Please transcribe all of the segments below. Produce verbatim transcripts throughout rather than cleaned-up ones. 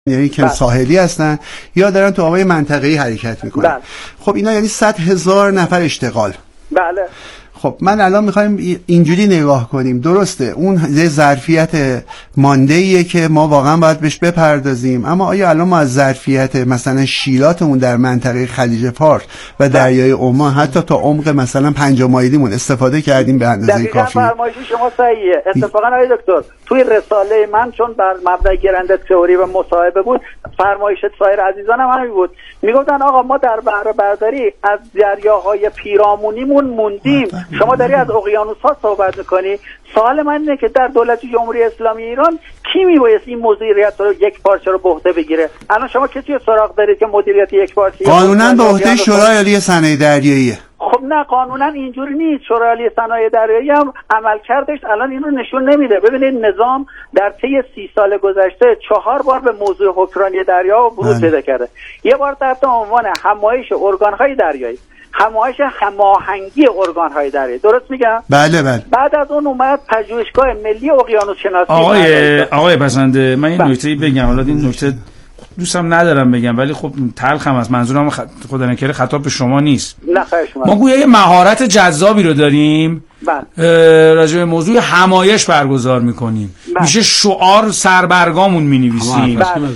یعنی که ساحلی هستن یا دارن تو آبای منطقه‌ای حرکت میکنن. بله. خب اینا یعنی صد هزار نفر اشتغال. بله. خب من الان میخوایم اینجوری نگاه کنیم، درسته اون یه ظرفیت مانده‌ایه که ما واقعا باید بهش بپردازیم، اما آیا الان ما از ظرفیت مثلا شیلاتمون در منطقه خلیج فارس و دریای عمان حتی تا عمق مثلا پنجاه مایلیمون استفاده کردیم به اندازه کافی؟ دقیقاً فرمایش شما صحیحه. اتفاقا آقای دکتر توی رساله من چون بر مبنای گرنده تئوری و مصاحبه بود، فرمایش سایر عزیزانم همین بود، میگفتن آقا ما در بهره برداری از دریاهای پیرامونیمون موندیم، شما داری از اقیانوس‌ها صحبت می‌کنی. سوال من اینه که در دولت جمهوری اسلامی ایران کی میبایست این مدیریت رو یک پارچه رو به عهده بگیره؟ الان شما کسی رو سراغ دارید که مدیریت یک پارچه قانونا به عهده شورای عالی صنایع دریاییه؟ خب نه، قانونا اینجوری نیست. شورای عالی صنایع دریایی هم عمل کردش الان این رو نشون نمیده. ببینید نظام در طی سی سال گذشته چهار بار به موضوع حکمرانی دریا ورود پیدا کرده. یه بار تحت عنوان همایش ارگان‌های دریایی، همایش هماهنگی ارگان‌های دریایی، درست میگم؟ بله بله. بعد از اون اومد پژوهشگاه ملی اقیانوس شناسی. آقای آقای پسنده، من این نکته بگم، حالا این نکته دوستم ندارم بگم ولی خب تلخم است، منظورم خ... خدا نکره خطاب به شما نیست. نه خواهش می‌کنم. ما گویا یه مهارت جذابی رو داریم، راجع به موضوع همایش برگزار میکنیم، میشه شعار سربرگامون مینویسیم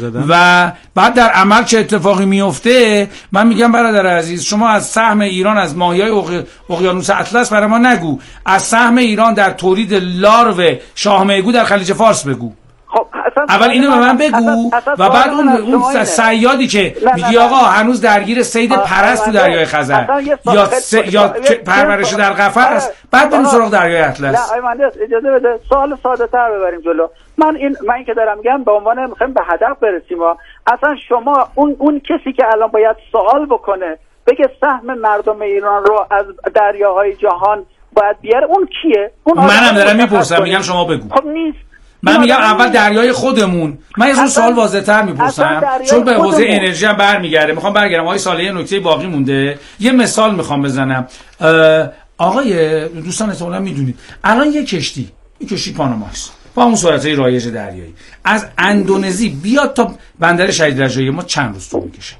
و بعد در عمل چه اتفاقی میفته. من میگم برادر عزیز، شما از سهم ایران از ماهیای اقی... اقیانوس اطلس برای ما نگو، از سهم ایران در تولید لارو شاه میگو در خلیج فارس بگو. خب اول اینو به من بگو و بعد اون اون صیادی که میگی آقا هنوز درگیر صید پرست تو دریای خزر یا س... یا پرورش در قفس، بعد بریم سراغ دریای اطلس. نه آقای مهندس اجازه بده سوال ساده تر ببریم جلو. من این من این که دارم میگم به عنوان میخوایم به هدف برسیم. اصلا شما اون اون کسی که الان باید سوال بکنه بگه سهم مردم ایران رو از دریاهای جهان باید بیاره، اون کیه؟ اون منم دارم میپرسم، میگم شما بگو. خب نیست. من میگم اول دریای خودمون. من از اون سوال واضح‌تر میپرسم چون به حوزه انرژی هم برمیگرده. میخوام برگردم آقای صالحی، نکته باقی مونده. یه مثال میخوام بزنم. آقای دوستان احتمالاً میدونید الان یه کشتی، یه کشتی پاناماکس با اون سرعت‌های رایج دریایی از اندونزی بیاد تا بندر شهید رجایی ما چند روز طول میکشه؟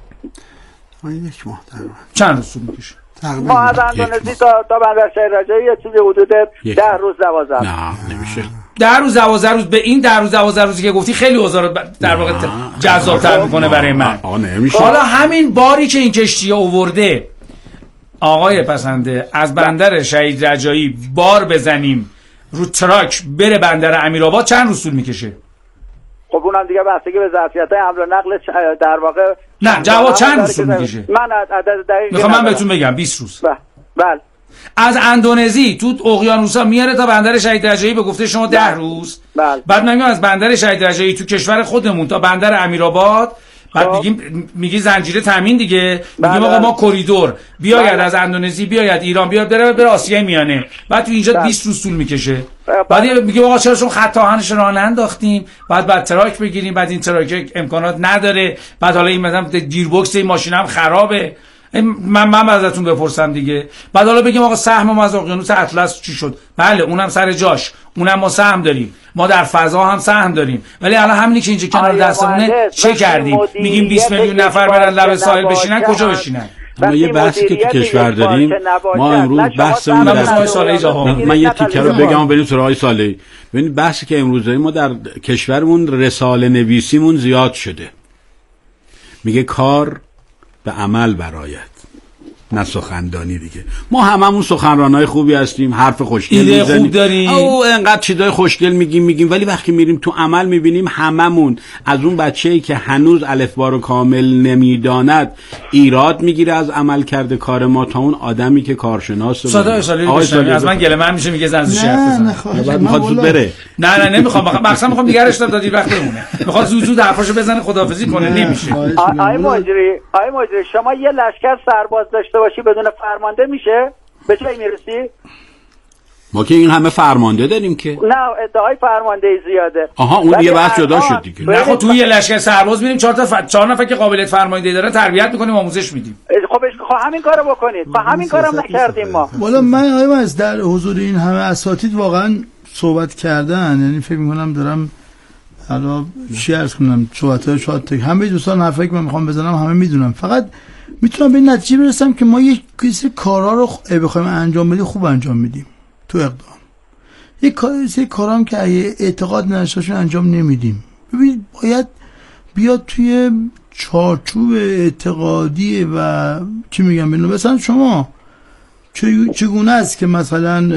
یک ماه تقریبا. چند روز طول میکشه؟ ما از اندونزی تا تا بندر شهید رجایی یه چیزی حدود ده روز دوازده. نه نمیشه. ده روز دوازده روز. به این ده روز دوازده روزی که گفتی خیلی اوضاع رو در واقع جذاب‌تر میکنه برای من. حالا همین باری که این کشتی آورده آقای پسنده از بندر شهید رجایی بار بزنیم رو تراک بره بندر امیرآباد چند روز طول میکشه؟ خب اونم دیگه بستگی به ظرفیت‌های حمل و نقل در واقع. نه جواب چند روز طول میکشه؟ من عدد دقیق میخوام من بهتون بگم بیست روز. بله. از اندونزی تو اقیانوسا میاره تا بندر شهید رجایی به گفته شما ده روز. بله. بعد میگم از بندر شهید رجایی تو کشور خودمون تا بندر امیرآباد، بعد میگیم میگی زنجیره تامین دیگه، میگیم آقا ما کریدور بیاید از اندونزی بیاید ایران بیاد بره بره آسیای میانه، بعد تو اینجا بیست روز طول میکشه. بعد میگیم آقا چرا چون خط آهنش راه ننداختیم، بعد بعد تراک بگیریم، بعد این تراک امکانات نداره، بعد حالا این مثلا گیربکس این ماشینم خرابه. من من ازتون بپرسم دیگه. بعد حالا بگیم آقا سهم ما از اقیانوس اطلس چی شد؟ بله اونم سر جاش، اونم ما سهم داریم، ما در فضا هم سهم داریم، ولی الان همینی که اینجا کنار دستمونه چه کردیم؟ میگیم بیست میلیون نفر برن لب ساحل بشینن، کجا بشینن؟ ما یه بحثی که تو کشور داریم، ما امروز بحثمون در من یه تیکه رو بگم بریم سراغ آقای صالحی. ببینید بحثی که امروز داریم، ما در کشورمون رساله نویسیمون زیاد شده. میگه کار به عمل برآید، نه سخندانی دیگه. ما هممون سخنرانای خوبی هستیم، حرف خوشگل میزنیم، ایده خوب داریم، او انقدر چیزای خوشگل میگیم میگیم ولی وقتی میریم تو عمل میبینیم هممون از اون بچه‌ای که هنوز الفبا رو کامل نمیداند ایراد میگیره از عمل کرده کار ما، تا اون آدمی که کارشناسه. صدای سالی از من گله من میشه میگه زنزش حرف بزنه. بعد میخواد زود بره. نه نه نمیخوام، مثلا میخوام نگرش دادی وقت بمونه، میخواد زود زود حرفاشو بزنه خداحافظی کنه، نمیشه. آی ماجری آی ماجری شما یه لشکر سرباز داشته باشی بدون فرمانده میشه؟ به چه میرسی؟ ما که این همه فرمانده داریم که. نه ادعای فرمانده زیاده. آها اون یه بحث جدا شد دیگه. نه خب توی یه لشکر سرباز میریم چهار تا ف... چهار نفر که قابلیت فرمانده دارن تربیت میکنیم، آموزش میدیم. خب خب همین کارو بکنید. خب همین کارم نکردیم ما. والا من آیم از در حضور این همه اساتید واقعا صحبت کردن، یعنی فکر میکنم دارم حالا چی عرض کنم صحبت‌های شاد همه دوستان حرفایی که من میخوام بزنم همه میدونم، فقط میتونم به نتیجه برسم که ما یک سری کارا رو بخوایم انجام بدیم خوب انجام میدیم تو اقدام، یک کار سری کارام که اعتقاد نداشتیم انجام نمیدیم. ببینید باید بیاد توی چارچوب اعتقادی و چی میگم ببینید مثلا شما چگونه است که مثلا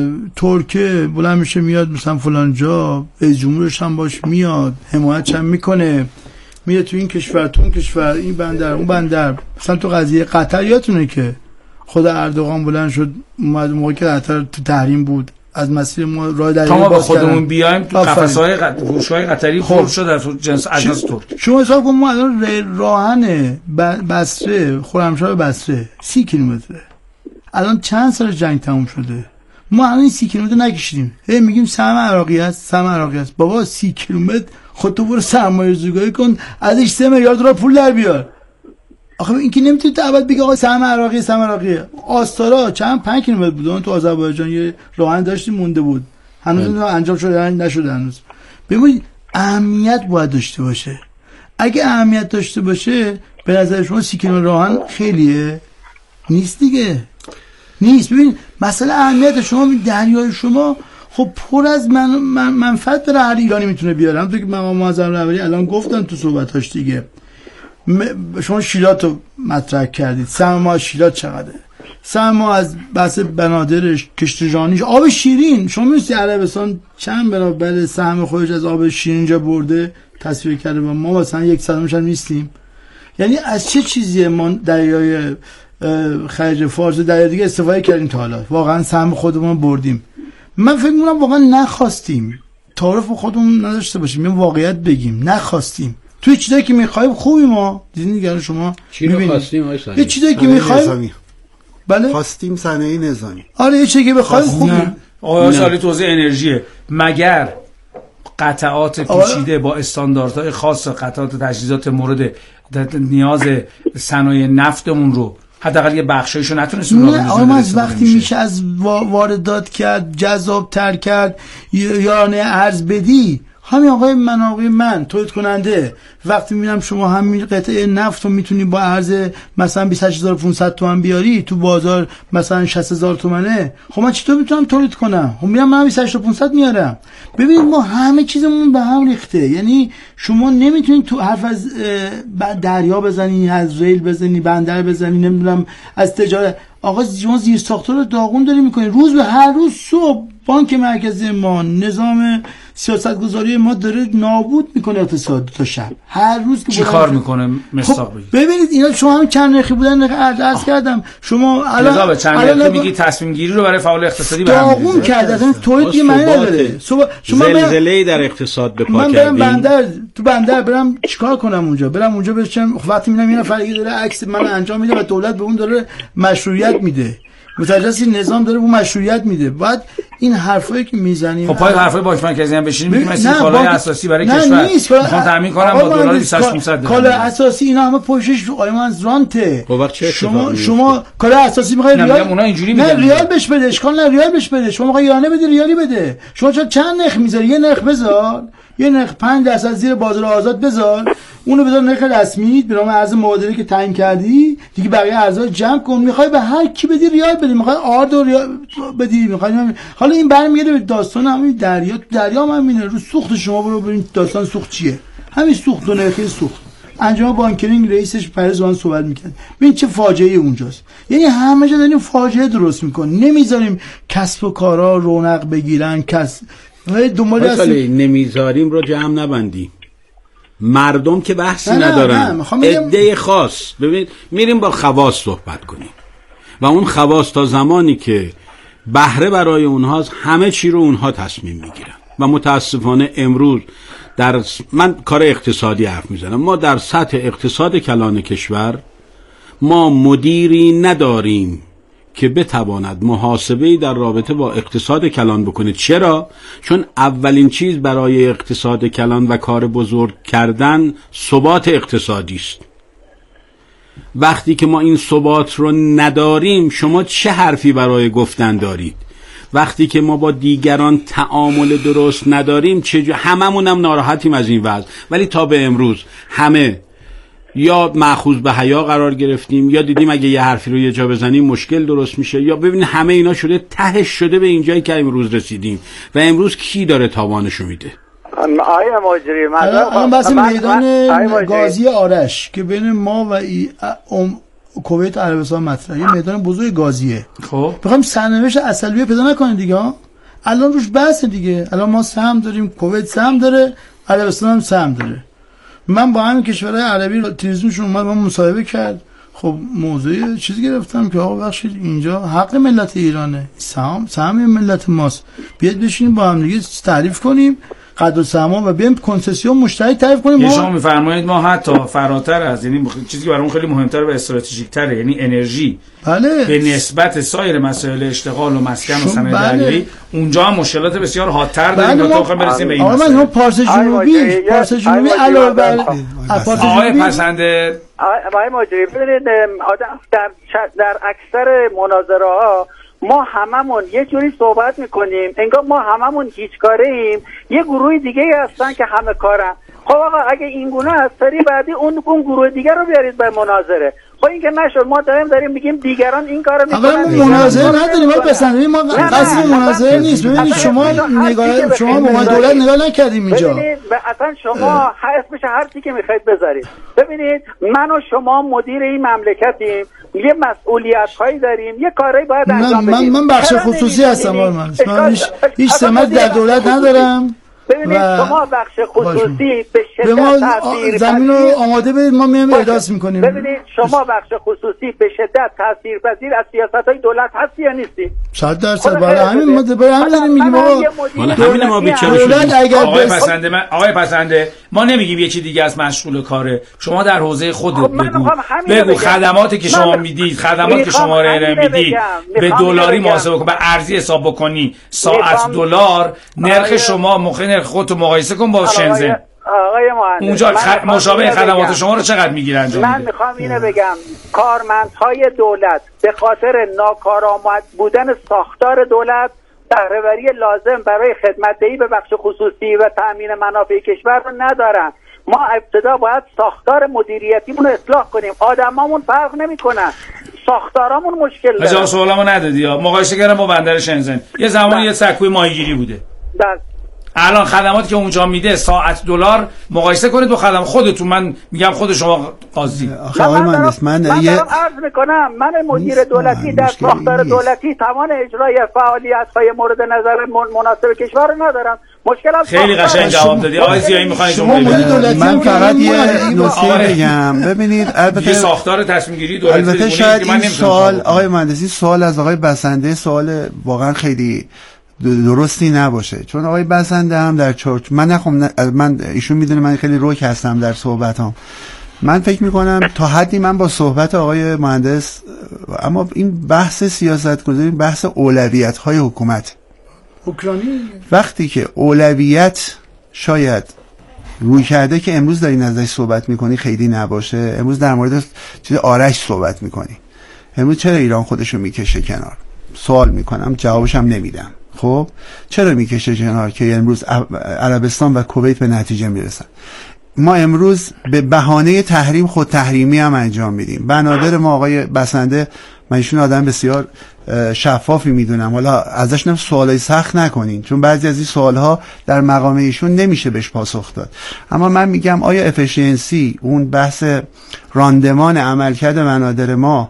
ترکیه بلند میشه میاد مثلا فلان جا رئیس جمهورش هم باش میاد حمایتش هم میکنه میره تو این کشور تو اون کشور این بندر اون بندر، مثلا تو قضیه قطر یادتونه که خود اردوغان بلند شد اومد موقعی که قطر تو تحریم بود از مسیر ما راه دریایی باز کردن. تا ما به خودمون بیایم تو قفس‌های فروش‌های قطری پر شد در جنس اجناس ترک. شما حساب کن ما الان راهن بصره خرمشاه بصره سی کیلومتره، الان چند سال جنگ تموم شده ما الان سی کیلومتر نکشیدیم، هی میگیم سهم عراقی است سهم عراقی است. بابا سی کیلومتر خودت برو سرمایه‌گذاری کن ازش سه میلیارد دلار پول در بیار. آخه این که نمیتونی تا ابد بگی آقا سهم عراقی سهم عراقی. آستارا چند پنج کیلومتر بود اون تو آذربایجان یه راهن داشتیم مونده بود هنوز انجام شده نشده هنوز. ببینید اهمیت باید داشته باشه، اگه اهمیت داشته باشه به نظر شما سی کیلومتر راهن خیلیه؟ نیست دیگه، نیست. ببین مثلا اهمیت شما دریای شما خب پر از من من منفعت برای هر ایرانی میتونه بیاره. همونطور که مقام معظم رهبری الان گفتن تو صحبتاش دیگه، شما شیلات رو مطرح کردید، سهم ما شیلات چقدره، سهم ما از بحث بنادرش کشتیرانیش آب شیرین، شما می‌دونید عربستان چند برابر سهم خودش از آب شیرین اینجا برده تصویر کرده و ما مثلا یک صدمش هم نیستیم. یعنی از چه چیزیه ما دریای خلیج فارس و دریا دیگه استفاده کردیم تا حالا؟ واقعا سهم خودمون بردیم؟ من فکر می‌کنم واقعا نخواستیم، تعارف خودمون نداشته باشیم، یه واقعیت بگیم نخواستیم. توی چیزایی که می‌خوایم خوبی ما دیدین دیگه شما چی رو خواستیم آقای صاحب؟ یه چیزایی که می‌خوایم بله خواستیم صنایع نظامی. آره یه چیزی که بخوایم خوبی. آقای سالی توزیع انرژی مگر قطعات پیچیده با استانداردهای خاص قطعات تجهیزات مورد نیاز صنایع نفتمون رو حداقل یه بخشایشو نتونستیم راه بندازیم؟ نه از وقتی میشه, میشه از واردات کرد جذاب تر کرد یعنی ارز بدی. همین آقای مناقی من تولید کننده وقتی میبینم شما همین قطعه نفت رو میتونی با ارز مثلا بیست و هشت هزار و پانصد تومان بیاری تو بازار مثلا شصت هزار تومانه، خب من چطور میتونم تولید کنم؟ خب میرم من بیست و هشت هزار و پانصد میارم. ببینید ما همه چیزمون به هم ریخته، یعنی شما نمیتونید تو حرف از دریا بزنی، از ریل بزنی، بندر بزنی، نمیدونم از تجارت. آقا شما زیر ساختار رو داغون داری میکنی. روز به هر روز صبح بانک مرکزی ما نظام سیاست گذاری ما داره نابود میکنه اقتصاد تا شب. هر روز که چی کار میکنه مستاق خب ببینید اینا شما هم چند نرخی بودن عرض کردم شما الان به چند نرخی میگی تصمیم گیری رو برای فعال اقتصادی داغون کرده اصلا تولید یه معنی نداره. شما زلزله‌ای در اقتصاد به پا من برم بندر تو بندر برم چیکار کنم اونجا؟ برم اونجا بشم وقتی میبینم یه نفر دیگه داره عکس من انجام میده و دولت به اون داره مشروعیت میده، متجسس نظام داره اون مشروعیت میده. بعد این حرفایی که میزنیم خب پای حرفای بانک مرکزی هم بشینیم میگیم مثلا کالای اساسی برای کشور میخوام تامین کنم با دلار بیست و هشت پانصد کالای اساسی اینا همه پوشش قایمه از رانته. شما شما کالای اساسی میخوای ریال اونا اینجوری میگن نه ریال بهش بده، اشکال نه ریال بهش بده. شما میخوای یانه بده ریالی بده. شما چند نرخ میذاری؟ یه نرخ بذار، یه نرخ پنج درصد زیر بازار آزاد بذار، اونو بذار نرخ رسمی به نام ارز مبادله که تعیین کردی دیگه، بقیه ارزها جمع کن. میخوای به هر کی بدی ریال بدی، میخوای آرد و ریال بدی، میخوای حالا این برمیگرده به داستان همین دریا. دریا هم همینه، رو سوخت شما برو ببین داستان سوخت چیه. همین سوخت و نرخ سوخت. انجام بانکینگ رئیسش پرزوان صحبت میکنه، ببین چه فاجعه اونجاست. یعنی همه جا داریم فاجعه درست میکنیم، نمیذاریم کسب و کارا رونق بگیرن. کس دنبال هستیم نمیذاریم رو جمع نبندی. مردم که بحثی نه ندارن، عده خاص. ببین میریم با خواص صحبت کنیم و اون خواص تا زمانی که بهره برای اونهاست همه چی رو اونها تصمیم میگیرن. و متاسفانه امروز در من کار اقتصادی حرف میزنم، ما در سطح اقتصاد کلان کشور ما مدیری نداریم که بتواند محاسبه‌ای در رابطه با اقتصاد کلان بکنه. چرا؟ چون اولین چیز برای اقتصاد کلان و کار بزرگ کردن ثبات اقتصادی است. وقتی که ما این ثبات رو نداریم شما چه حرفی برای گفتن دارید؟ وقتی که ما با دیگران تعامل درست نداریم چجور هممون هم ناراحتیم از این وضع. ولی تا به امروز همه یا مأخوذ به حیا قرار گرفتیم، یا دیدیم اگه یه حرفی رو یه جا بزنیم مشکل درست میشه، یا ببینید همه اینا شده تهش شده به اینجایی که امروز رسیدیم. و امروز کی داره تاوانشو میده؟ آیا مجری الان بس میدان گازی آرش که بین ما و ای ام کویت عربستان مطرحه، یه میدان بزرگ گازیه. خب بخوام سرنوشت اصلیه پیدا نکنه دیگه ها. الان روش بحث دیگه. الان ما سهم داریم، کویت سهم داره، عربستان هم سهم داره. من با همین کشورهای عربی تلویزیونشون اومد من مصاحبه کرد. خب موضوع چیزی گرفتم که آقا بخشید اینجا حق ملت ایرانه، سهم سهم ملت ماست، بیاد بشینیم با هم دیگه تعریف کنیم قدر و سهام و بیایم کنسسیون مشترک تعریف کنیم. ما شما میفرمایید ما حتی فراتر از، یعنی چیزی که برامون خیلی مهمتر و استراتژیک تره، یعنی انرژی، بله، به نسبت سایر مسائل اشتغال و مسکن و صنایع دریایی اونجا هم مشکلات بسیار حادتر داریم. بله تا بخوایم برسیم به این مسائل. آقا من پارس جنوبی پارس جنوبی علاوه بر آقای پسنده آقای مجری ببینید آدم در در اکثر مناظره ها ما هممون یه جوری صحبت میکنیم انگار ما هممون هیچ کاره ایم، یه گروه دیگه هستن که همه کارن. خب آقا اگه این گونه هست سری بعدی اون اون گروه دیگر رو بیارید به مناظره. خب این که نشد، ما داریم داریم میگیم دیگران این کارو میکنن. اما مناظره نداریم، ما پسندیم، ما قصد مناظره نیست. ببینید شما نگاه شما ما دولت نگاه نکردیم اینجا. ببینید اصلا شما اسمش هر چی که میخواید بذارید. ببینید من و شما مدیر این مملکتیم، یه مسئولیت هایی داریم، یه کاری باید انجام بدیم. من من بخش خصوصی هستم، من هیچ هیچ سمت در دولت ندارم. ببینید شما بخش خصوصی به شدت تاثیر زمین رو آماده بدید، ما میایم احداث میکنیم. ببینید شما بخش خصوصی به شدت تاثیرپذیر از سیاست‌های دولت هستی یا نیستی؟ صد درصد. برای همین ما برای همین داریم میگیم آقا همین ما بیچاره دولت اگر آقای پسنده من آقای پسنده ما نمیگیم یکی دیگه از مشغول کاره، شما در حوزه خودت بگو بگو خدماتی که شما میدید، خدماتی که شما ارائه میدید به دلاری محاسبه کن، به ارزی حساب بکنی، ساعت دلار نرخ شما مخ نرخ خودتو مقایسه کن با شنزن. آقای مهندس اونجا خ... مشابه خدمات شما رو چقدر میگیرن؟ من میخوام اینو بگم کارمندهای دولت به خاطر ناکارآمد بودن ساختار دولت بهره‌وری لازم برای خدمت‌دهی به بخش خصوصی و تأمین منافع کشور رو ندارن. ما ابتدا باید ساختار مدیریتیمون رو اصلاح کنیم. آدمامون فرق نمیکنن، ساختارامون مشکل داره. جواب سوالمو ندادی یا مقایسه کردم با بندر شنزن. یه زمانی یه سکوی ماهیگیری بوده. بله. الان خدماتی که اونجا میده ساعت دلار مقایسه کنید با خدمات خودتون. من میگم خود شما قاضی. آقای مهندس من من یه عرض میکنم من مدیر دولتی در ساختار دولتی توان اجرای فعالیت‌های مورد نظر مناسب کشور رو ندارم. مشکلم خیلی قشنگ جواب دادی آقای زیایی. میخواید شما من فقط یه نکته بگم. ببینید البته یه ساختار تصمیم گیری دولتی البته شاید این سوال آقای مهندسی سوال از آقای بسنده سوال واقعا خیلی درستی نباشه، چون آقای بسنده هم در چرچ من نخوام من ایشون میدونه من خیلی روک هستم در صحبتام. من فکر میکنم تا حدی من با صحبت آقای مهندس، اما این بحث سیاست گذاری بحث اولویت های حکومت اوکراینی وقتی که اولویت شاید روی کرده که امروز داری ازش صحبت میکنی خیلی نباشه. امروز در مورد چیز آرش صحبت میکنی، امروز چرا ایران خودشو میکشه کنار؟ سوال میکنم جوابش هم نمیدم. خب چرا میکشه کنار که امروز عربستان و کویت به نتیجه میرسن؟ ما امروز به بهانه تحریم خود تحریمی هم انجام میدیم. بنادر ما آقای بسنده، من ایشون آدم بسیار شفافی میدونم، حالا ازش نم سوالای سخت نکنین چون بعضی از این سوالها در مقام ایشون نمیشه بهش پاسخ داد. اما من میگم آیا افیشنسی اون بحث راندمان عملکرد بنادر ما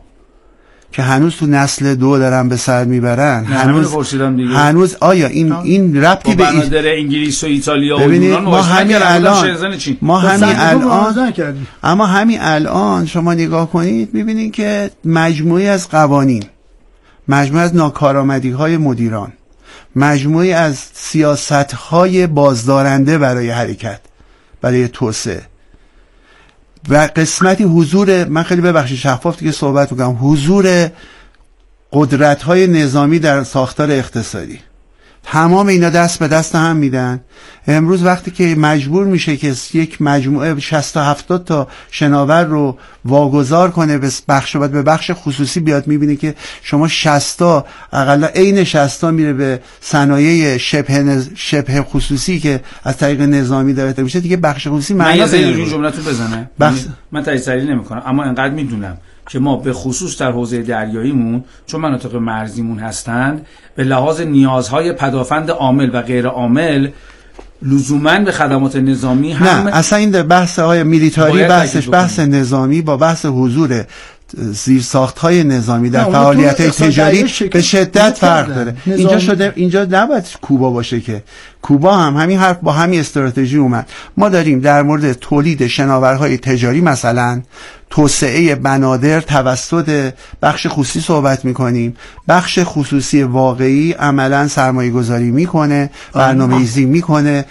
که هنوز تو نسل دو دارن به سر میبرن، هنوز هنوز آیا این این ربطی به بنادر انگلیس و ایتالیا و یونان ما همین الان ما همین الان اما همین الان شما نگاه کنید میبینید که مجموعی از قوانین، مجموعی از ناکارآمدی‌های مدیران، مجموعی از سیاست‌های بازدارنده برای حرکت، برای توسعه و قسمتی حضور، من خیلی ببخشید شفاف دیگه صحبت میکنم، حضور قدرت‌های نظامی در ساختار اقتصادی تمام اینا دست به دست هم میدن. امروز وقتی که مجبور میشه که یک مجموعه شصت تا هفتاد تا شناور رو واگذار کنه به بخش بعد به بخش خصوصی بیاد، میبینه که شما شصت تا اقلا عین شصت تا میره به صنایع شبه نز... شبه خصوصی که از طریق نظامی داره میشه دیگه بخش خصوصی معنی نداره. من یه جمله‌تون بزنه بخش... من تجزیه نمی‌کنم اما انقدر میدونم که ما به خصوص در حوزه دریاییمون چون مناطق مرزیمون هستند به لحاظ نیازهای پدافند عامل و غیر عامل لزوماً به خدمات نظامی هم نه اصلا این بحث های میلیتاری بحثش بحث نظامی با بحث حضور زیرساخت‌های نظامی در فعالیت‌های تجاری به شدت فرق داره. اینجا شده اینجا نباید کوبا باشه که کوبا هم همین حرف با همین استراتژی اومد. ما داریم در مورد تولید شناورهای تجاری مثلا توسعه بنادر توسط بخش خصوصی صحبت میکنیم. بخش خصوصی واقعی عملا سرمایه گذاری میکنه، برنامه‌ریزی میکنه،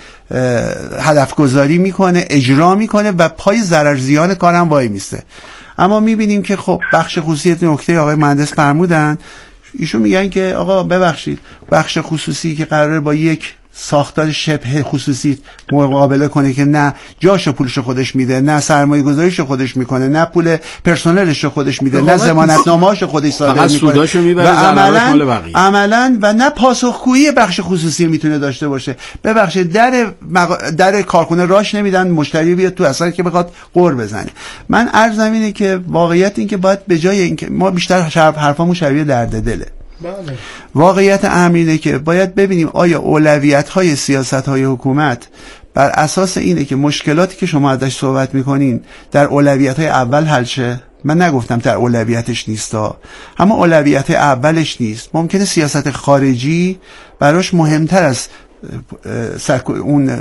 هدف گذاری میکنه، اجرا میکنه و پای ضرر زیان کارم وای میسته. اما میبینیم که خب بخش خصوصی نکته آقای مهندس فرمودن، ایشون میگن که آقا ببخشید بخش خصوصی که قراره با یک ساختار شبه خصوصی مقابله کنه که نه جاشو پولش خودش میده، نه سرمایه گذاریش خودش میکنه، نه پول پرسنلش خودش میده، نه ضمانتنامه‌اش خودش صادر میکنه و عملاً عملاً و نه پاسخگویی بخش خصوصی میتونه داشته باشه. ببخشید در مق... در کارخونه راش نمیدن مشتری بیاد تو اصلا که بخواد قور بزنه. من عرضم اینه که واقعیت این که باید به جای اینکه ما بیشتر شرف حرفامون شبیه درد دله. بله. واقعیت امر اینه که باید ببینیم آیا اولویت‌های سیاست‌های حکومت بر اساس اینه که مشکلاتی که شما ازش صحبت می‌کنین در اولویت‌های اول حل شه. من نگفتم در اولویتش نیستا، اما اولویت اولش نیست. ممکنه سیاست خارجی براش مهمتر از اون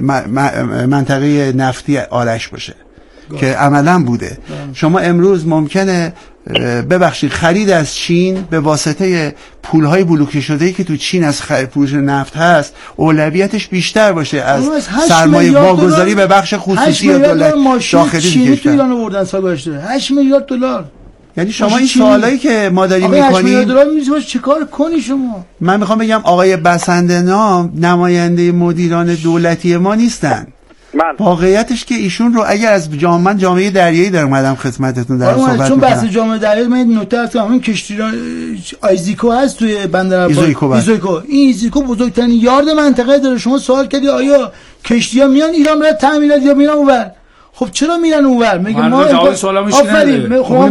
منطقه نفتی آرش باشه که عملا بوده. شما امروز ممکنه ببخشید خرید از چین به واسطه پولهای بلوکه شده‌ای که تو چین از فروش نفت هست اولویتش بیشتر باشه از سرمایه واگذاری به بخش خصوصی یا دولت داخلی چینی تو ایران آوردن سال گذشته هشت میلیارد دلار. یعنی شما این سوالایی که ما داریم می‌کنیم هشت میلیارد دلار می‌ذاری چیکار کنی شما؟ من میخوام بگم آقای بسنده نام نماینده مدیران دولتی ما نیستن. من. واقعیتش که ایشون رو اگر از جامعه جامعه دریایی در اومدم خدمتتون در صحبت می‌کنم. چون بحث جامعه دریایی من نکته هست که همین کشتیران آیزیکو هست توی بندرعباس ایزویکو, ایزویکو. این ایزیکو بزرگترین یارد منطقه داره. شما سوال کردی آیا کشتی‌ها میان ایران برای تعمیرات یا میرن اونور؟ خب چرا میرن اونور؟ میگه ما جواب سوالمش آفرین خب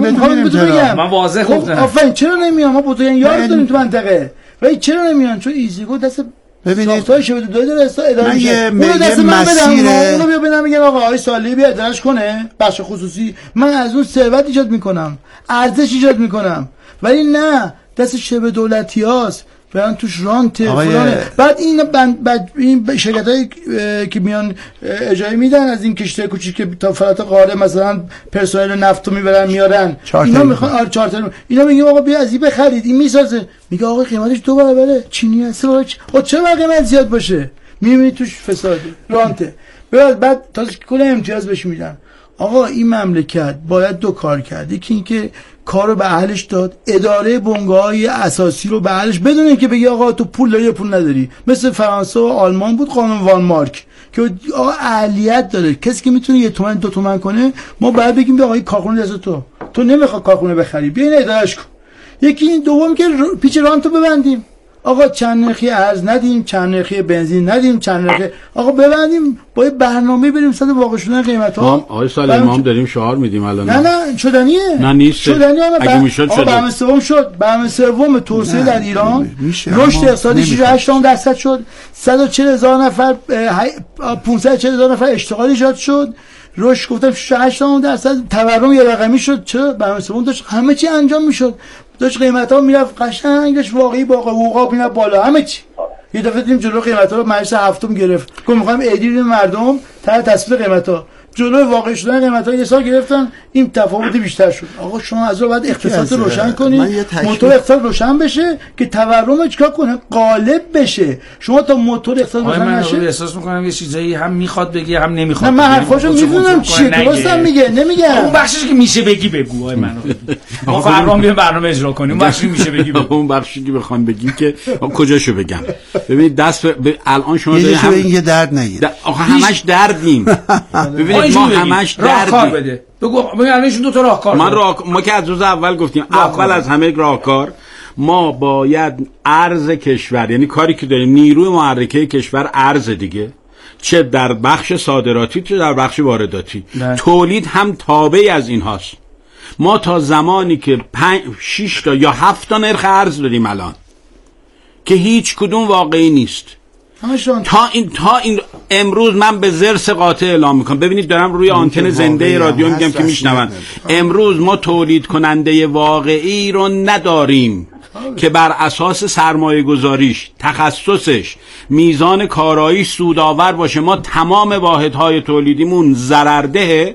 من واضح گفتم آفرین چرا نمیان؟ ما بزرگترین یارد داریم تو منطقه. ولی چرا نمیان؟ چون ایزیکو دست ببینید ساختارش بده دو تا رسا اداره میشه. اون دست من بدم اونو بیا بدم میگم آقا آقای صالحی بیا ادارهش کنه بخش خصوصی، من از اون ثروت ایجاد میکنم، ارزش ایجاد میکنم. ولی نه دست شبه دولتیاست برن توش رانت فلانه. بعد این بند بعد این شرکتایی که میان اجاره میدن از این کشتی کوچیک که تا فرات قاره مثلا پرسنل نفتو میبرن میارن اینا میخوان آر چارتر اینا میگم آقا بیا از این بخرید این میسازه. میگه آقا قیمتش دو برابره چینی هست. خب چرا قیمت زیاد باشه؟ میبینی توش فساد رانته. بعد بعد تازه کل امتیاز بهش میدن. آقا این مملکت باید دو کار کرد. یکی اینکه کارو به اهلش داد، اداره بنگاه‌های اساسی رو به اهلش بدون اینکه بگی آقا تو پول داری یا پول نداری. مثل فرانسه و آلمان بود قانون وان مارک که آقا اهلیت داره. کسی که میتونه یه تومن دو تومن کنه ما باید بگیم به آقا کارخونه دست تو تو نمیخواد کارخونه بخری بیا این ادارهش کن. یکی این دوم که پیچ رانتو ببندیم. آقا چند نرخی ارز ندیم، چند نرخی بنزین ندیم، چند نرخی آقا ببندیم با یه برنامه بریم صد واقع شدن قیمت‌ها. ما آقای صالح ما هم داریم شعار میدیم الان. نه نه شدنیه. نه نیست. شدنیه. اگه میشد شد. برنامه سوم شد. برنامه سوم توسعه در ایران رشد اقتصادی شش و هشت درصد شد. صد و چهل هزار نفر پانصد و چهل هزار نفر اشتغال ایجاد شد. رشد گفتم شش و هشت درصد تورم یه رقمی شد. چرا برنامه سوم داشت همه چی انجام میشد. داشت قیمت‌ها میرفت قشنگش واقعی با حقوقا میرفت بالا همه چی. یه دفعه دیدیم جلو قیمت‌ها رو مجلس هفتم گرفت. گفت می‌خوایم ایدی مردم تحت تصویب قیمت‌ها. جلوی واقع شدن قیمت‌ها یه سال گرفتن، این تفاوت بیشتر شد. آقا شما از اون بعد اقتصاد رو روشن کنید، موتور اقتصاد روشن بشه که تورم چیکار کنه؟ غالب بشه. شما تا موتور اقتصاد روشن نشه، من احساس می‌کنم یه چیزایی هم میخواد بگه هم نمیخواد. نه من حرفاشو میدونم چیه، درستم میگه نمیگه. اون بخشی که میشه بگی بگو. آقای منو ما فردا میام برنامه اجرا کنیم. اون بخشی میشه بگی بگو. اون بخشی که بخوام بگیم که کجاشو بگم. ببینید دست ب... الان شما دارید هم یه درد نگیر. آخه همش دردیم. ببینید ما همش راهکار بده. بگو ببین الانشون دو تا راهکار. من راه ما که از روز اول گفتیم اول از همه راهکار ما باید ارز کشور، یعنی کاری که داریم نیروی محرکه کشور ارز دیگه، چه در بخش صادراتی چه در بخش وارداتی، تولید هم تابعی از این هاست. ما تا زمانی که پنج شش تا یا هفت تا نرخ ارز داریم الان که هیچ کدوم واقعی نیست، تا این تا این امروز من به زرس قاطع اعلام میکنم. ببینید دارم روی آنتن زنده رادیو میگم که میشنون. امروز ما تولید کننده واقعی رو نداریم که بر اساس سرمایه گذاریش، تخصصش، میزان کارایی سودآور باشه. ما تمام واحدهای تولیدیمون ضررده.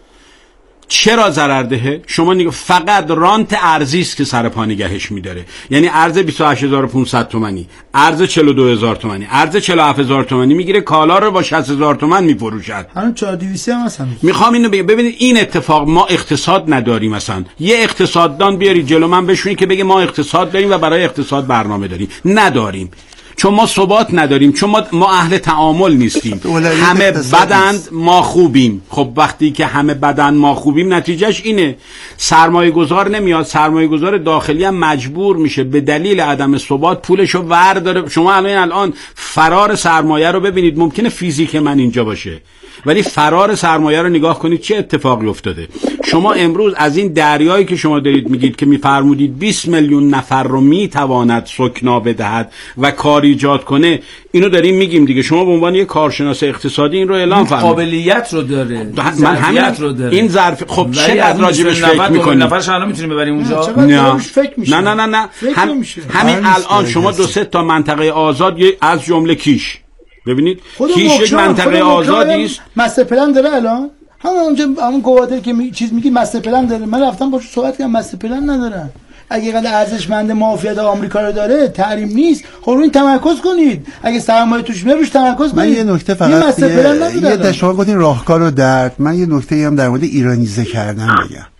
چرا ضررده؟ شما نگاه فقط رانت ارزی است که سر پا نگهش می‌داره. یعنی ارز بیست و هشت هزار و پانصد تومانی، ارز چهل و دو هزار تومانی، ارز چهل و هفت هزار تومانی میگیره، کالا رو با شصت هزار تومان میفروشد. الان چهار دویست هم هستن. میخوام اینو بگم ببینید این اتفاق ما اقتصاد نداریم. مثلا یه اقتصاددان بیاری جلو من بشونی که بگه ما اقتصاد داریم و برای اقتصاد برنامه داریم. نداریم. چون ما ثبات نداریم، چون ما, ما اهل تعامل نیستیم. همه بدند ما خوبیم. خب وقتی که همه بدند ما خوبیم نتیجهش اینه سرمایه گذار نمیاد، سرمایه گذار داخلی هم مجبور میشه به دلیل عدم ثبات پولشو ور داره. شما الان الان فرار سرمایه رو ببینید، ممکنه فیزیک من اینجا باشه ولی فرار سرمایه رو نگاه کنید چه اتفاقی افتاده. شما امروز از این دریایی که شما دارید میگید که میفرمودید بیست میلیون نفر رو میتواند سکنا بدهد و کار ایجاد کنه، اینو داریم میگیم دیگه. شما به عنوان یک کارشناس اقتصادی این رو اعلام فرمودید، قابلیت رو داره، من همین رو داره. این ظرف خب چقدر راجبش فکر میکنید؟ نفرش الان میتونیم ببریم اونجا؟ نه نه نه نه, نه. هم همین الان شما دو سه تا منطقه آزاد از جمله کیش ببینید، کیش یک منطقه آزادی است. مستر پلن داره الان، همون اونجا همون گوادر که می... چیز میگی مستر پلن داره. من رفتم باهاش صحبت کردم، مستر پلن ندارن. اگه قدر ارزشمند مافیات آمریکا رو داره، تحریم نیست، خب روی تمرکز کنید. اگه سرمایه توش میاد روش تمرکز کنید. من یه نکته فقط یه, یه دشوار گفتین راهکار و درد. من یه نکته هم در مورد ایرانیزه کردن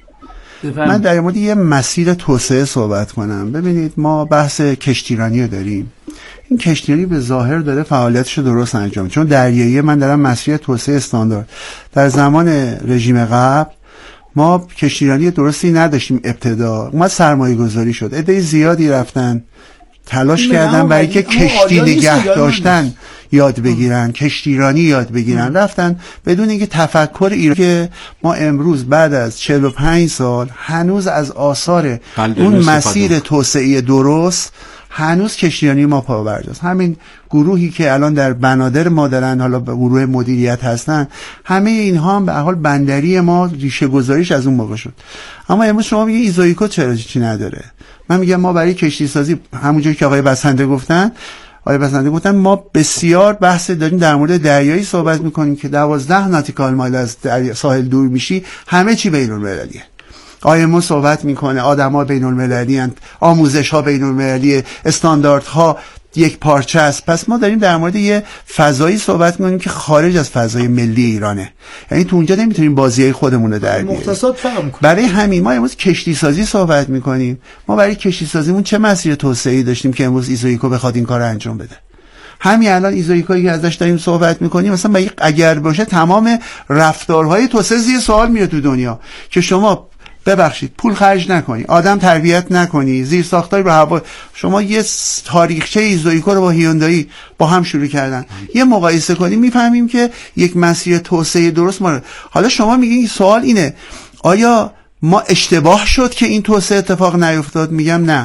بگم. من در مورد یه مسیر توسعه صحبت کنم. ببینید ما بحث کشتیرانی رو داریم. این کشتیرانی به ظاهر داره فعالیتش رو درست انجام، چون دریایی من دارم مسیر توسعه استاندارد. در زمان رژیم قبل ما کشتیرانی درستی نداشتیم. ابتدا اومد سرمایه گذاری شد، عده زیادی رفتن تلاش کردن برای که کشتی نگه داشتن یاد بگیرن، کشتیرانی یاد بگیرن، رفتن بدون اینکه تفکر ایران که ما امروز بعد از چهل و پنج سال هنوز از آثار اون مسیر توسعه درست هنوز کشتیرانی ما پابرجاست. همین گروهی که الان در بنادر ما دارن، حالا به گروه مدیریت هستن، همه اینها هم به حال بندری ما ریشه گذاریش از اون موقع شد. اما امروز شما میگه ایزویکو چرا چی نداره؟ من میگم ما برای کشتی سازی همونجوری که آقای بسنده گفتن آقای بسنده گفتن ما بسیار بحث داریم در مورد دریایی صحبت میکنیم که دوازده ناتیکال مایل از ساحل دور میشی، همه چی بین‌المللیه. آیمو صحبت میکنه آدم‌ها بین‌المللی اند، آموزش‌ها بین‌المللی، استانداردها یک پارچه است. پس ما داریم در مورد یه فضایی صحبت میکنیم که خارج از فضای ملی ایرانه. یعنی تو اونجا نمیتونیم بازیای خودمون رو در بیاریم. مختصات فهم کنیم. برای همین ما امروز کشتی سازی صحبت میکنیم. ما برای کشتی سازیمون چه مسیر توسعه‌ای داشتیم که امروز ایزویکو بخواد این کارو انجام بده؟ همین الان ایزویکویی که ازش داریم صحبت میکنیم مثلا اگر باشه تمام رفتارهای توسعه زیر سوال میره تو دنیا که شما ببخشید پول خرج نکنی، آدم تربیت نکنی، زیر ساختای رو هوا. شما یه تاریخچه ایزویکو رو با هیوندای با هم شروع کردن، یه مقایسه کنیم میفهمیم که یک مسیر توسعه درست ما. حالا شما میگین سوال اینه آیا ما اشتباه شد که این توسعه اتفاق نیفتاد؟ میگم نه،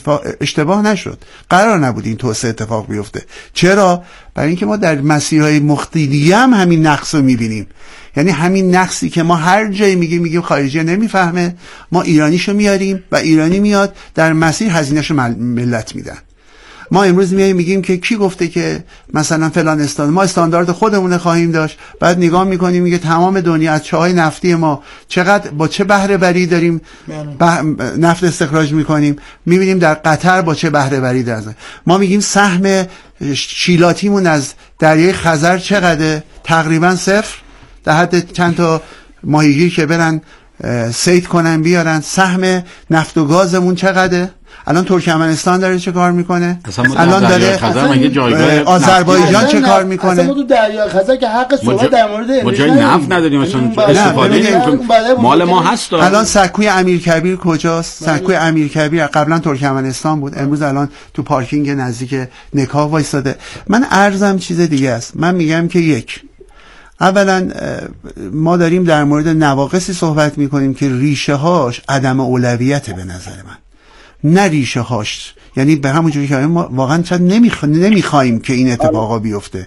اشتباه نشد، قرار نبود این توسعه اتفاق بیفته. چرا؟ برای اینکه ما در مسیرهای مختلفی هم همین نقص رو میبینیم. یعنی همین نقصی که ما هر جایی میگیم میگیم خارجی نمیفهمه، ما ایرانیشو میاریم و ایرانی میاد در مسیر هزینهشو ملت میدن. ما امروز میایم میگیم که کی گفته که مثلا فلان استاندارد، ما استاندارد خودمون خواهیم داشت. بعد نگاه میکنیم میگه تمام دنیا از چاهای نفتی ما چقدر با چه بهره بری داریم بح... نفت استخراج میکنیم، میبینیم در قطر با چه بهره بری داره. ما میگیم سهم شیلاتیمون از دریای خزر چقدره؟ تقریبا صفر، در حد چند تا ماهیگیر که برن صید کنن بیارن. سهم نفت و گازمون چقدره؟ الان ترکمنستان داره چه کار میکنه؟ الان داره آذربایجان چه کار میکنه؟ اصلا ما تو دریای خزر که حق صحبت در مورد ما جای نفت نداریم، اصلا استفاده نمی‌کنیم، مال ما هست. الان سکوی امیرکبیر کجاست؟ سکوی امیرکبیر قبلا ترکمنستان بود، امروز الان تو پارکینگ نزدیک نکاه وایساده. من عرضم چیز دیگه است. من میگم که یک، اولا ما داریم در مورد نواقصی صحبت میکنیم که ریشه هاش عدم اولویت به نظر من، نه ریشه هاش، یعنی به همون جوری که ما واقعا چند نمیخ... نمیخوایم که این اتفاقا بیفته.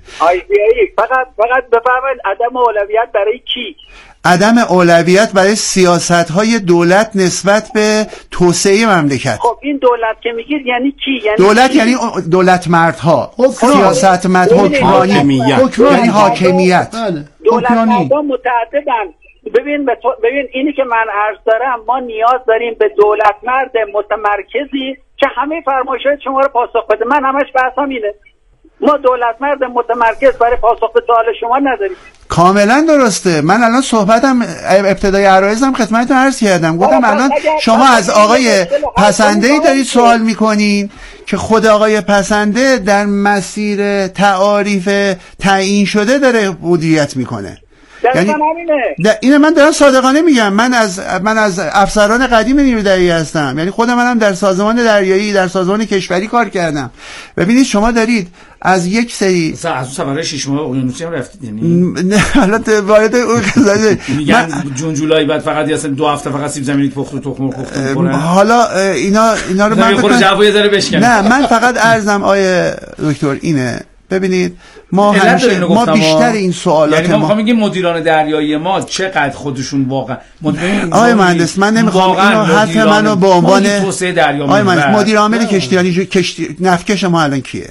فقط فقط بفرمایید عدم اولویت برای کی؟ عدم اولویت برای سیاست‌های دولت نسبت به توسعه مملکت. خب این دولت که میگید یعنی کی؟ یعنی دولت کی؟ یعنی دولت مردها، سیاست مرد، حکمرانی، یعنی حاکمیت. دولت مردها متعددن. ببین ببین اینی که من عرض دارم، ما نیاز داریم به دولت مرد متمرکزی که همه فرمایشات شما رو پاسخ بده. من همش بحثم اینه، ما دولت مرد متمرکز برای پاسخ به سوال شما نداریم. کاملا درسته. من الان صحبتم ابتدای عرایزم خدمتتون عرض کردم، گفتم الان شما از آقای پسنده‌ای دارید سوال میکنین که خود آقای پسنده در مسیر تعاریف تعیین شده داره مدیریت میکنه. یعنی اینه من دارم صادقانه میگم. من از من از افسران قدیم نیروی دریایی هستم، یعنی خود منم در سازمان دریایی، در سازمان کشوری کار کردم. ببینید شما دارید از یک سری مثلا از سفرهای شش ماه اقیانوسی هم رفتید، یعنی نه حالا وارد اون قضیه میگن جون جولای بعد فقط اصلا دو هفته فقط سیب زمینی پخت و تخم مرغ پخت میکنن. حالا اینا اینا رو من خود جواب داره بشکنه. نه من فقط عرضم آیه دکتر اینه، ببینید ما همیشه ما بیشتر این سوالات، یعنی ما میخوام بگیم مدیران دریایی ما چقدر خودشون واقعا آقای مهندس، من نمیخوام اینو حرف منو به عنوان توسعه دریا آقای مهندس مدیر عامل کشتیرانی کشتی نفتکش ما الان کیه؟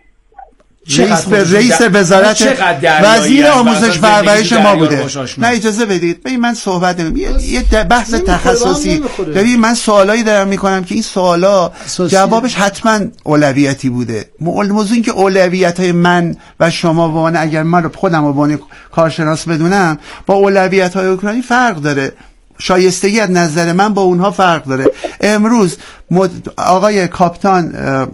رئیس رئیس وزارت وزیر آموزش پرورش ما بوده. نه اجازه بدید ببین من صحبت نمی یه بحث تخصصی. ببین من سوالایی دارم میکنم که این سوالا جوابش حتما اولویتی بوده. موضوع این که اولویت‌های من و شما وانه اگر من رو خودم رو وانه کارشناس بدونم با اولویت‌های اوکراینی فرق داره. شایستگی از نظر من با اونها فرق داره. امروز آقای کاپیتان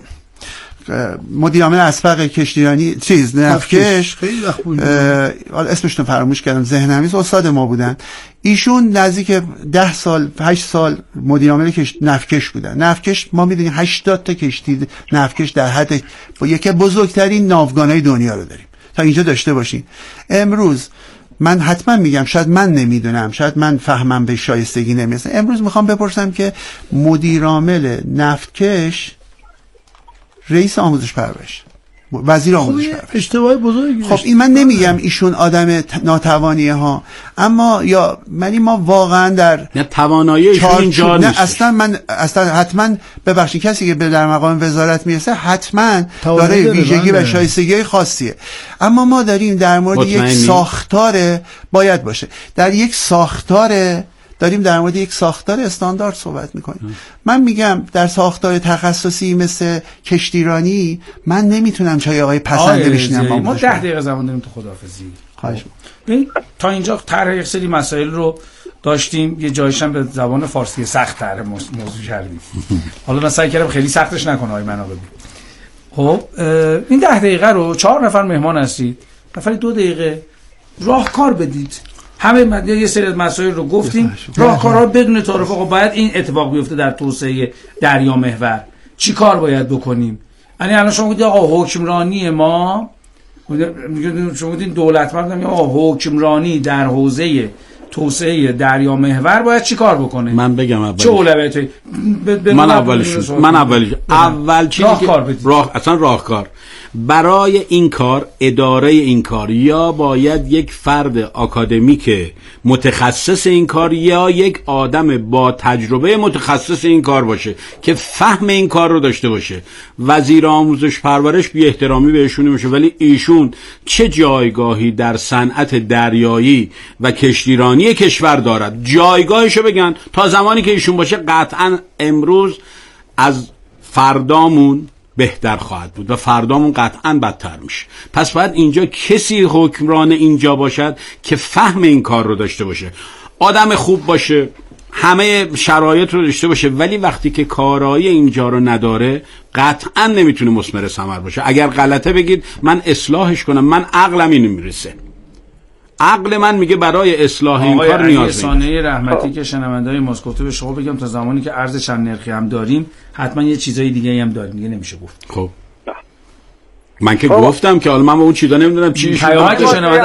مدیر عامل اسبق کشتیرانی چیز نفتکش، اسمش رو فراموش کردم ذهنم نیست، استاد ما بودن. ایشون نزدیک ده سال هشت سال مدیر عامل نفتکش بودن. نفتکش ما میدونیم هشتاد تا کشتی نفتکش در حد با یکی بزرگترین ناوگانهای دنیا رو داریم، تا اینجا داشته باشین. امروز من حتما میگم شاید من نمیدونم، شاید من فهمم به شایستگی نمیرسه. امروز میخوام بپرسم که مدیر عامل نفتکش رئیس آموزش پرورش، وزیر آموزش پرورش، اشتباه بزرگی. خب این من نمیگم ایشون آدم ناتوانیه ها، اما یا منی ما واقعا در نه توانایی ایشون اینجا نه اصلا من اصلا حتما ببخشید کسی که به در مقام وزارت میرسه حتما داره ویژگی و شایستگی خاصیه، اما ما داریم در مورد یک ساختار باید باشه در یک ساختار داریم در مورد یک ساختار استاندارد صحبت میکنیم. من میگم در ساختار تخصصی مثل کشتیرانی من نمیتونم چای آقای پسنده بشینم. ما ده دقیقه زمان داریم تو خداحافظی. خواهش می‌کنم. تا اینجا طرح یک سری مسائل رو داشتیم، یه جایش هم به زبان فارسی سخت طرح موضوع کردیم. حالا من سعی کردم خیلی سختش نکنه آقای منابی. خب این ده دقیقه رو چهار نفر مهمان هستید، نفری دو دقیقه راهکار بدید. همه یه سری از مسائل رو گفتیم، راهکارها بدون تعارف. آقا باید این اتفاق بیفته در توسعه دریا محور، چی کار باید بکنیم؟ یعنی الان شما گفتید آقا حکمرانی ما، شما گفتید دولت مرد، آقا حکمرانی در حوزه توسعه دریا محور باید چی کار بکنه؟ من بگم اول چه اولویتی؟ من اولش من اولی اول چیزی که راه اصلا راهکار برای این کار اداره این کار یا باید یک فرد آکادمیک متخصص این کار یا یک آدم با تجربه متخصص این کار باشه که فهم این کار رو داشته باشه. وزیر آموزش پرورش بی احترامی بهشون نمیشه، ولی ایشون چه جایگاهی در صنعت دریایی و کشتیرانی کشور دارد؟ جایگاهشو بگن. تا زمانی که ایشون باشه قطعا امروز از فردامون بهتر خواهد بود و فردامون قطعا بدتر میشه. پس باید اینجا کسی حکمران اینجا باشد که فهم این کار رو داشته باشه، آدم خوب باشه، همه شرایط رو داشته باشه، ولی وقتی که کارایی اینجا رو نداره قطعا نمیتونه مثمر ثمر باشه. اگر غلطه بگید من اصلاحش کنم، من عقلم اینو میرسه، عقل من میگه برای اصلاح این کار نیاز نیست. آقای رحمتی که شنونده‌های ماسکوتو به شما بگم تا زمانی که ارز چند نرخی هم داریم حتما یه چیزای دیگه هم داریم، دیگه نمیشه گفت. خب من که گفتم که حالا من با اون چیزا نمیدونم چی پیامک شنونده